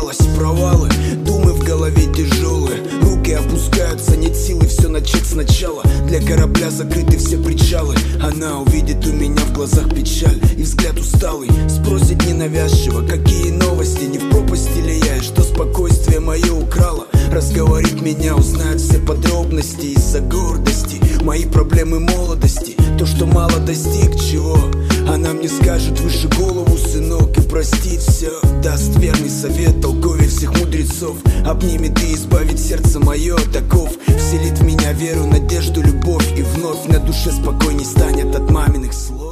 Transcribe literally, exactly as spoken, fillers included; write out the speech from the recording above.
усталость, провалы, думы в голове тяжелые, руки опускаются, нет силы все начать сначала. Для корабля закрыты все причалы. Она увидит у меня в глазах печаль и взгляд усталый. Спросит ненавязчиво, какие новости, не в пропасти ли я, и что спокойствие мое украло. Разговорит меня, узнает все подробности из-за гордости, мои проблемы молодости, то, что мало достиг чего. Она мне скажет выше голову, сынок, и простит все. Даст верный совет, толковее всех мудрецов. Обнимет и избавит сердце мое, таков. Вселит в меня веру, надежду, любовь, и вновь на душе спокойней станет от маминых слов.